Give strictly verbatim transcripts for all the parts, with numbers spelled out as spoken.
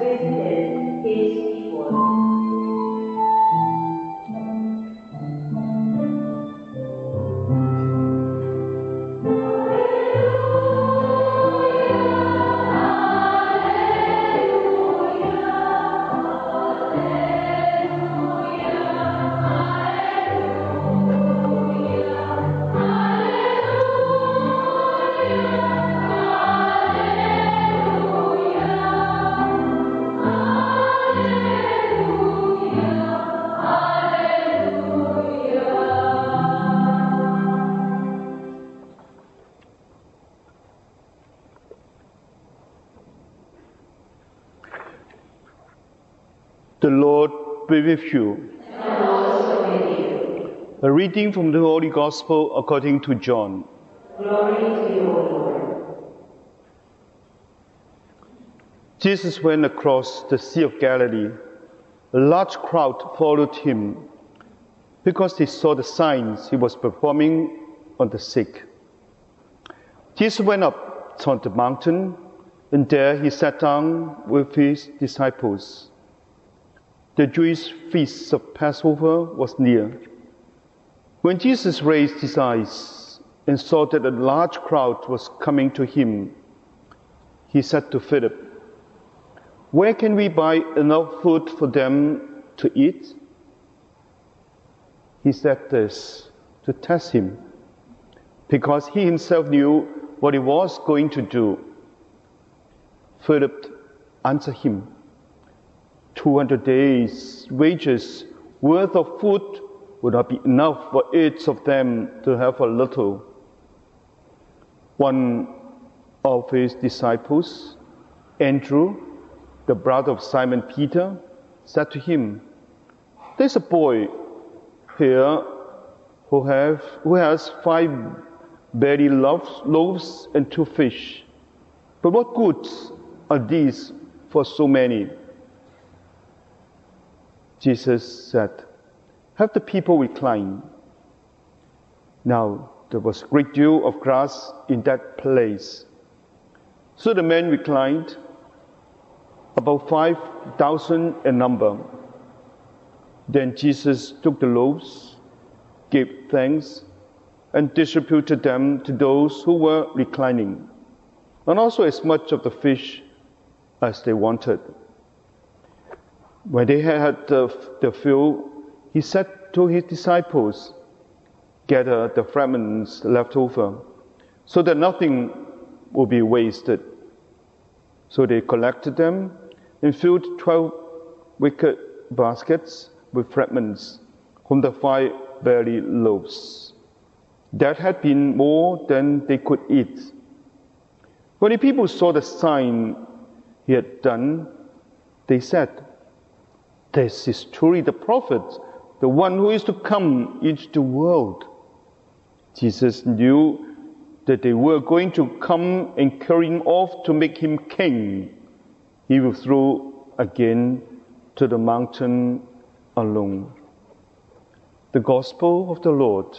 visited his people. The Lord be with you. And also with you. A reading from the Holy Gospel according to John. Glory to you, O Lord. Jesus went across the Sea of Galilee. A large crowd followed him because they saw the signs he was performing on the sick. Jesus went up on the mountain, and there he sat down with his disciples. The Jewish feast of Passover was near. When Jesus raised his eyes and saw that a large crowd was coming to him, he said to Philip, "Where can we buy enough food for them to eat?" He said this to test him, because he himself knew what he was going to do. Philip answered him, two hundred days' wages worth of food would not be enough for each of them to have a little. One of his disciples, Andrew, the brother of Simon Peter, said to him, "There's a boy here who, have, who has five barley loaves, loaves and two fish. But what goods are these for so many?" Jesus said, "Have the people recline." Now there was a great deal of grass in that place. So the men reclined, about five thousand in number. Then Jesus took the loaves, gave thanks, and distributed them to those who were reclining, and also as much of the fish as they wanted. When they had the, the fill, he said to his disciples, "Gather the fragments left over, so that nothing will be wasted." So they collected them and filled twelve wicker baskets with fragments from the five barley loaves. That had been more than they could eat. When the people saw the sign he had done, they said, "This is truly the prophet, the one who is to come into the world." Jesus knew that they were going to come and carry him off to make him king. He withdrew again to the mountain alone. The Gospel of the Lord.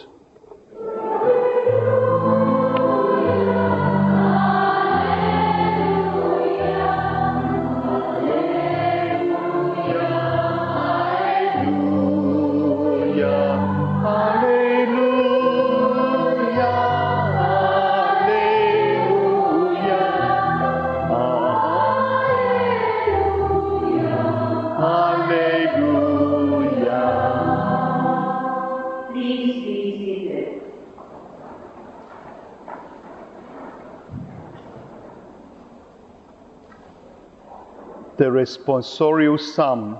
The responsorial psalm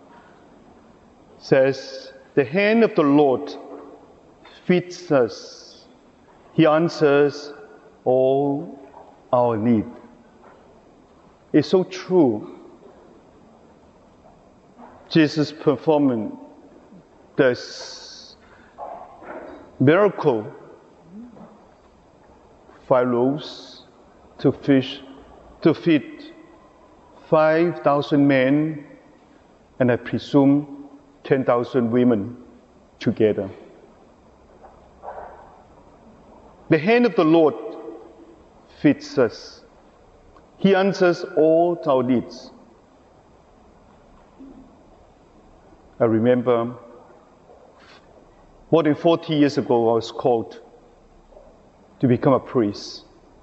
says, "The hand of the Lord feeds us. He answers all our need." It's so true. Jesus performed this miracle, five loaves to fish to feed five thousand men, and I presume ten thousand women together. The hand of the Lord feeds us. He answers all our needs. I remember more than forty years ago, I was called to become a priest.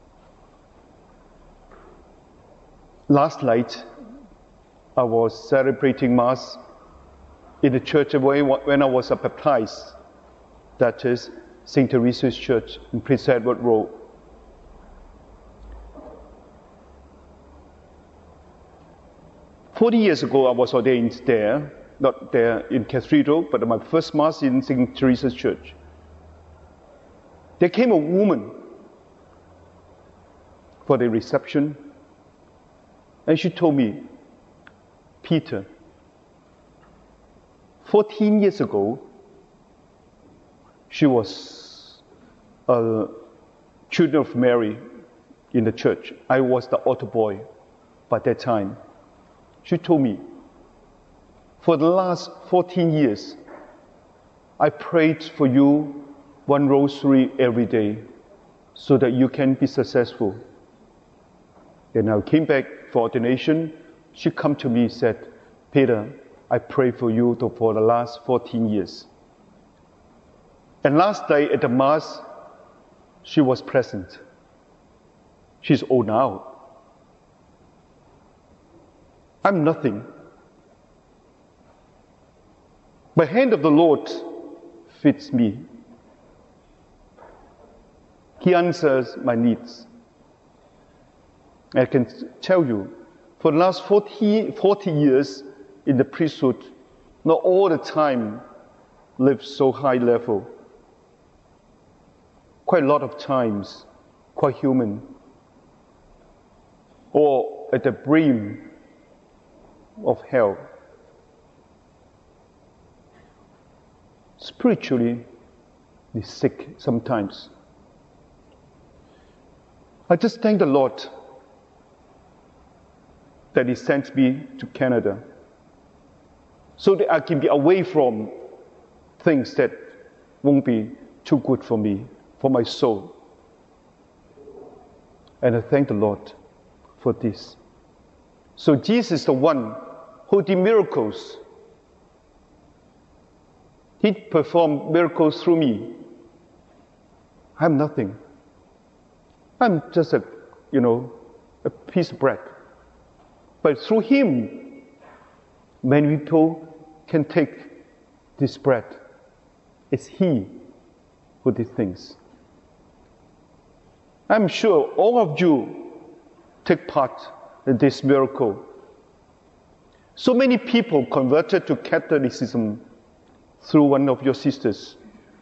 Last night, I was celebrating Mass in the church when I was baptized. That is Saint Teresa's Church in Prince Edward Road. Forty years ago, I was ordained there, not there in Cathedral, but my first Mass in Saint Teresa's Church. There came a woman for the reception, and she told me, Peter, fourteen years ago, she was a children of Mary in the church. I was the altar boy by that time. She told me, for the last fourteen years, I prayed for you one rosary every day so that you can be successful. And I came back for ordination. She come to me and said, Peter, I prayed for you for the last fourteen years. And last day at the Mass, she was present. She's old now. I'm nothing. The hand of the Lord fits me. He answers my needs. I can tell you, for the last forty, forty years in the priesthood, not all the time lived so high level. Quite a lot of times, quite human. Or at the brim of hell. Spiritually, they're sick sometimes. I just thank the Lord that He sent me to Canada so that I can be away from things that won't be too good for me, for my soul. And I thank the Lord for this. So Jesus is the one who did miracles. He performed miracles through me. I'm nothing. I'm just a, you know, a piece of bread. But through Him, many people can take this bread. It's He who did things. I'm sure all of you take part in this miracle. So many people converted to Catholicism through one of your sisters.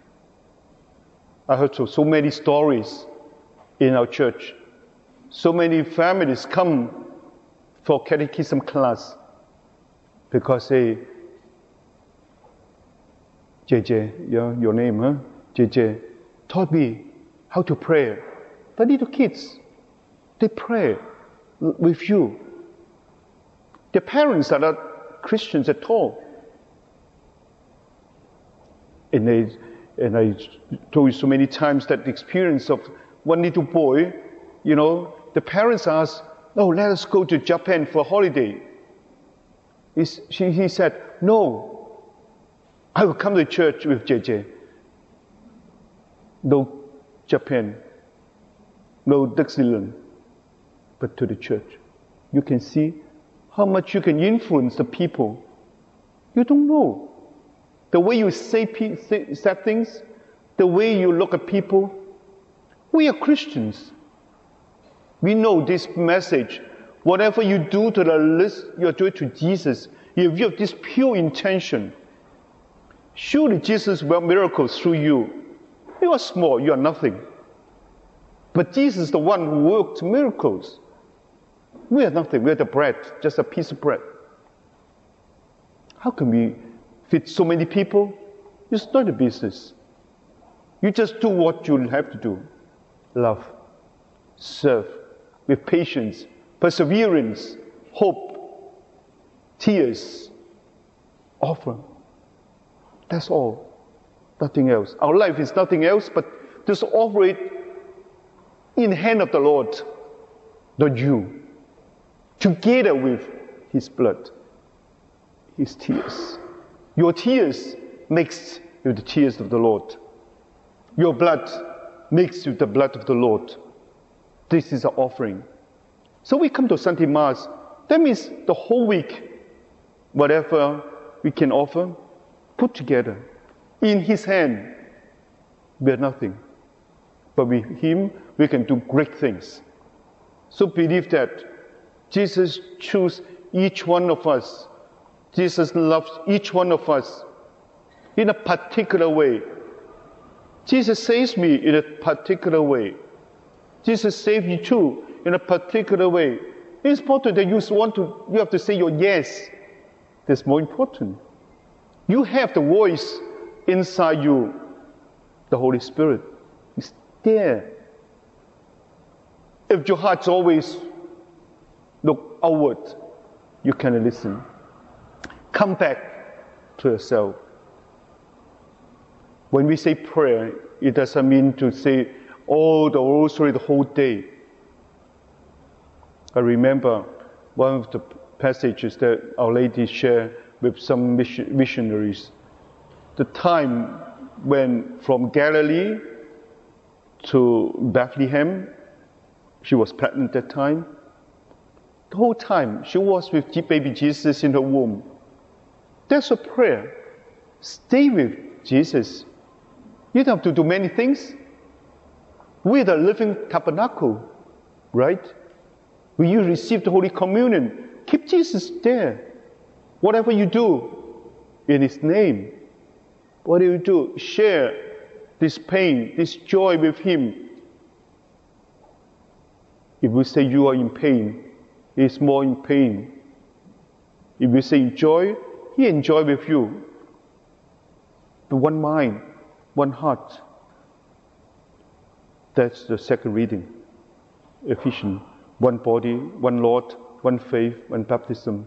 I heard so, so many stories in our church. So many families come for catechism class because they, J J, your, your name, huh? J J, taught me how to pray. The little kids, they pray with you. Their parents are not Christians at all. And, they, and I told you so many times that the experience of one little boy, you know, the parents asked, oh, let us go to Japan for a holiday. He, she, he said, no, I will come to church with J J. No Japan, no Disneyland, but to the church. You can see how much you can influence the people. You don't know. The way you say, say, say things, the way you look at people. We are Christians. We know this message. Whatever you do to the list, you're doing to Jesus. If you have this pure intention, surely Jesus will miracles through you. You are small, you are nothing. But Jesus is the one who worked miracles. We are nothing, we are the bread, just a piece of bread. How can we feed so many people? It's not a business. You just do what you have to do. Love, serve, with patience, perseverance, hope, tears, offer. That's all. Nothing else. Our life is nothing else but just offer it in the hand of the Lord, not you, together with His blood, His tears. Your tears mixed with the tears of the Lord. Your blood mixed with the blood of the Lord. This is our offering. So we come to Sunday Mass. That means the whole week, whatever we can offer, put together. In His hand, we are nothing. But with Him, we can do great things. So believe that Jesus chose each one of us. Jesus loves each one of us in a particular way. Jesus saves me in a particular way. Jesus saved you too in a particular way. It's important that you want to, you have to say your yes. That's more important. You have the voice inside you, the Holy Spirit. It's there. If your heart's always look outward, you cannot listen. Come back to yourself. When we say prayer, it doesn't mean to say all the rosary the whole day. I remember one of the passages that Our Lady shared with some missionaries. The time when from Galilee to Bethlehem, she was pregnant at that time. The whole time she was with baby Jesus in her womb. That's a prayer. Stay with Jesus. You don't have to do many things. We're the living tabernacle, right? When you receive the Holy Communion, keep Jesus there. Whatever you do in His name, what do you do? Share this pain, this joy with Him. If we say you are in pain, He is more in pain. If we say joy, He enjoys with you. But one mind, one heart. That's the second reading. Ephesians. One body, one Lord, one faith, one baptism.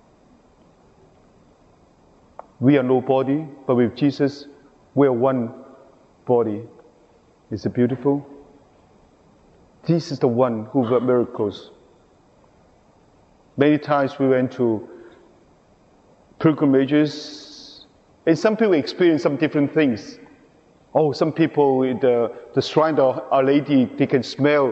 We are no body, but with Jesus, we are one body. Is it beautiful? This is the one who worked miracles. Many times we went to pilgrimages, and some people experience some different things. Oh, some people in the, the shrine of Our Lady, they can smell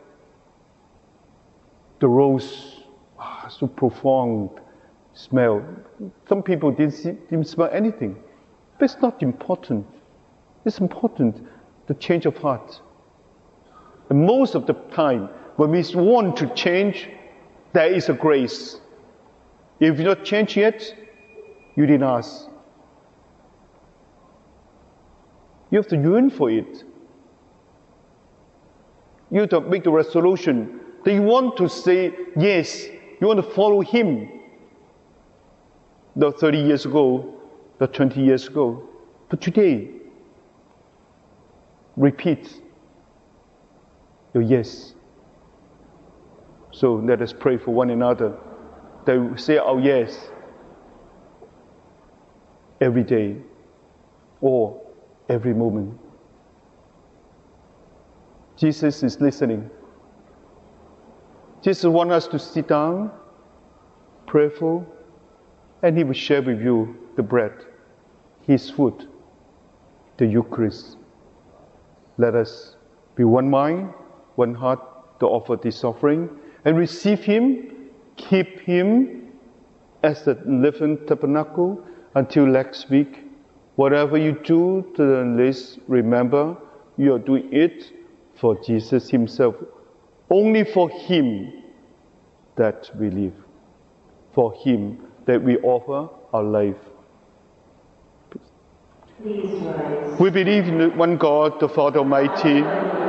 the rose, ah, so profound smell. Some people didn't, see, didn't smell anything. But it's not important. It's important, the change of heart. And most of the time, when we want to change, there is a grace. If you're not changed yet, you didn't ask. You have to yearn for it. You have to make the resolution that you want to say yes, you want to follow Him. Not thirty years ago, not twenty years ago, but today, repeat your yes. So let us pray for one another that we say our yes every day or every moment. Jesus is listening. Jesus wants us to sit down, prayerful, and He will share with you the bread, His food, the Eucharist. Let us be one mind, one heart to offer this offering and receive Him, keep Him as the living tabernacle until next week. Whatever you do to the list, remember you are doing it for Jesus Himself. Only for Him that we live. For Him that we offer our life. Please rise. We believe in one God, the Father Almighty,